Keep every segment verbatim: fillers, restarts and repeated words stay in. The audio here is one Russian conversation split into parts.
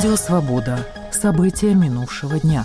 Радио «Свобода». События минувшего дня.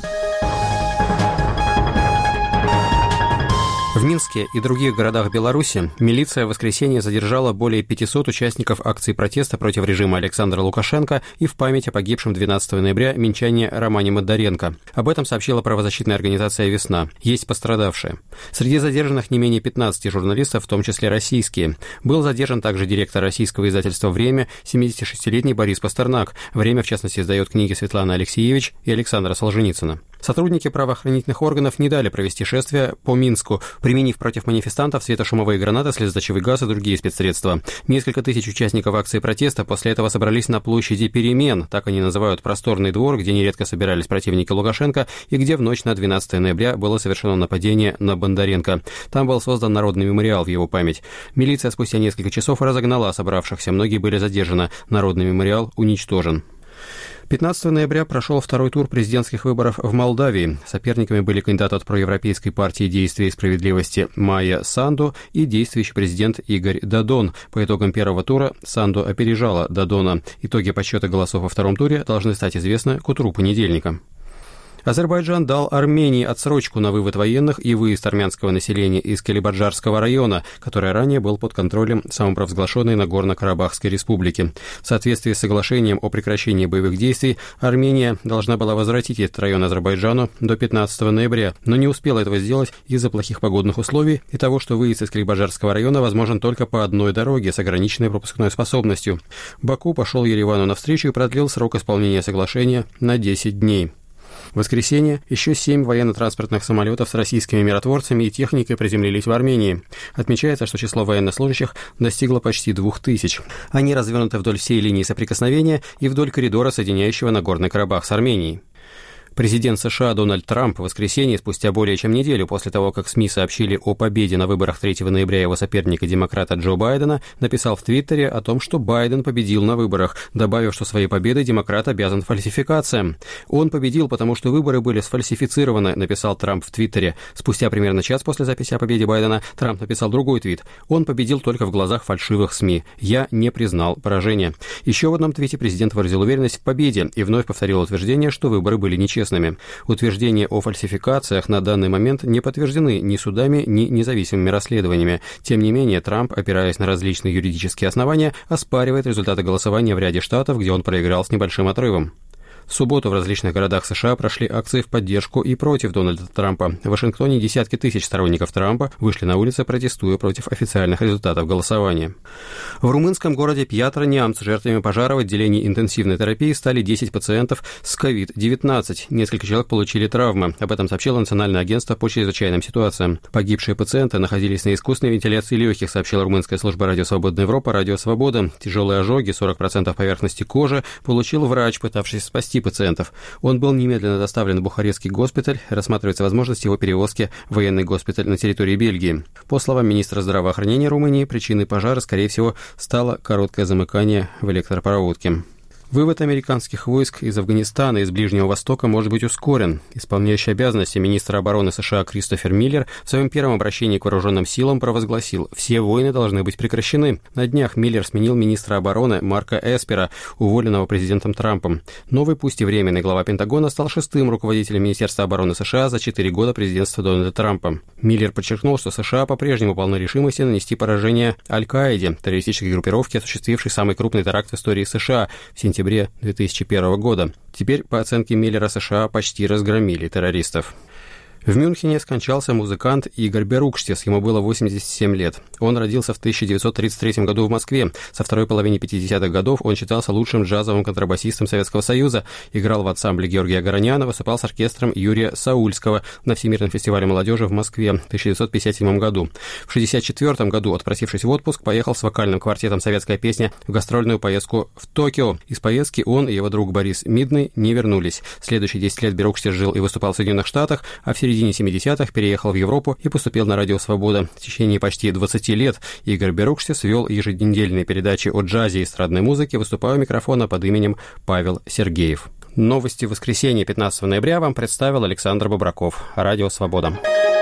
В Минске и других городах Беларуси милиция в воскресенье задержала более пятисот участников акции протеста против режима Александра Лукашенко и в память о погибшем двенадцатого ноября минчане Романе Модаренко. Об этом сообщила правозащитная организация «Весна». Есть пострадавшие. Среди задержанных не менее пятнадцати журналистов, в том числе российские. Был задержан также директор российского издательства «Время», семидесятишестилетний Борис Пастернак. «Время», в частности, издает книги Светланы Алексеевич и Александра Солженицына. Сотрудники правоохранительных органов не дали провести шествие по Минску, применив против манифестантов светошумовые гранаты, слезоточивый газ и другие спецсредства. Несколько тысяч участников акции протеста после этого собрались на площади Перемен, так они называют просторный двор, где нередко собирались противники Лукашенко и где в ночь на двенадцатое ноября было совершено нападение на Бондаренко. Там был создан народный мемориал в его память. Милиция спустя несколько часов разогнала собравшихся, многие были задержаны, народный мемориал уничтожен. пятнадцатого ноября прошел второй тур президентских выборов в Молдавии. Соперниками были кандидат от проевропейской партии «Действия и справедливости» Майя Санду и действующий президент Игорь Додон. По итогам первого тура Санду опережала Додона. Итоги подсчета голосов во втором туре должны стать известны к утру понедельника. Азербайджан дал Армении отсрочку на вывод военных и выезд армянского населения из Калибаджарского района, который ранее был под контролем самопровозглашенной Нагорно-Карабахской республики. В соответствии с соглашением о прекращении боевых действий, Армения должна была возвратить этот район Азербайджану до пятнадцатого ноября, но не успела этого сделать из-за плохих погодных условий и того, что выезд из Калибаджарского района возможен только по одной дороге с ограниченной пропускной способностью. Баку пошел Еревану навстречу и продлил срок исполнения соглашения на десять дней. В воскресенье еще семь военно-транспортных самолетов с российскими миротворцами и техникой приземлились в Армении. Отмечается, что число военнослужащих достигло почти двух тысяч. Они развернуты вдоль всей линии соприкосновения и вдоль коридора, соединяющего Нагорный Карабах с Арменией. Президент США Дональд Трамп в воскресенье, спустя более чем неделю после того, как СМИ сообщили о победе на выборах третьего ноября его соперника, демократа Джо Байдена, написал в Твиттере о том, что Байден победил на выборах, добавив, что своей победой демократ обязан фальсификациям. «Он победил, потому что выборы были сфальсифицированы», написал Трамп в Твиттере. Спустя примерно час после записи о победе Байдена Трамп написал другой твит. «Он победил только в глазах фальшивых СМИ. Я не признал поражение». Еще в одном твите президент выразил уверенность в победе и вновь повторил утверждение, что выборы были нечестными. Утверждения о фальсификациях на данный момент не подтверждены ни судами, ни независимыми расследованиями. Тем не менее, Трамп, опираясь на различные юридические основания, оспаривает результаты голосования в ряде штатов, где он проиграл с небольшим отрывом. В субботу в различных городах США прошли акции в поддержку и против Дональда Трампа. В Вашингтоне десятки тысяч сторонников Трампа вышли на улицы, протестуя против официальных результатов голосования. В румынском городе Пьятра-Неамț жертвами пожара в отделении интенсивной терапии стали десять пациентов с ковид девятнадцать. Несколько человек получили травмы. Об этом сообщило Национальное агентство по чрезвычайным ситуациям. Погибшие пациенты находились на искусственной вентиляции легких, сообщила румынская служба «Радио Свободная Европа» «Радио Свобода». Тяжелые ожоги, сорок процентов поверхности кожи, получил врач, пытавшийся спасти пациентов. Он был немедленно доставлен в Бухарестский госпиталь. Рассматривается возможность его перевозки в военный госпиталь на территории Бельгии. По словам министра здравоохранения Румынии, причиной пожара, скорее всего, стало короткое замыкание в электропроводке. Вывод американских войск из Афганистана и из Ближнего Востока может быть ускорен. Исполняющий обязанности министра обороны США Кристофер Миллер в своем первом обращении к вооруженным силам провозгласил: «Все войны должны быть прекращены». На днях Миллер сменил министра обороны Марка Эспера, уволенного президентом Трампом. Новый, пусть и временный глава Пентагона, стал шестым руководителем Министерства обороны США за четыре года президентства Дональда Трампа. Миллер подчеркнул, что США по-прежнему полны решимости нанести поражение Аль-Каиде, террористической группировке, осуществившей самый крупный теракт в истории США в сентябре две тысячи первого года. Теперь, по оценке Миллера, США почти разгромили террористов. В Мюнхене скончался музыкант Игорь Берукштис, ему было восемьдесят семь лет. Он родился в тысяча девятьсот тридцать третьем году в Москве. Со второй половины пятидесятых годов он считался лучшим джазовым контрабасистом Советского Союза, играл в ансамбле Георгия Гороняна, выступал с оркестром Юрия Саульского на Всемирном фестивале молодежи в Москве в тысяча девятьсот пятьдесят седьмом году. В шестьдесят четвёртом году, отпросившись в отпуск, поехал с вокальным квартетом «Советская песня» в гастрольную поездку в Токио. Из поездки он и его друг Борис Мидный не вернулись. Следующие десять лет Берукштис жил и выступал в Соединенных Штатах, а в середине семидесятых переехал в Европу и поступил на Радио Свобода. В течение почти двадцати лет Игорь Берукштис вел еженедельные передачи о джазе и эстрадной музыке, выступая у микрофона под именем Павел Сергеев. Новости воскресенья пятнадцатого ноября вам представил Александр Бобраков. Радио Свобода.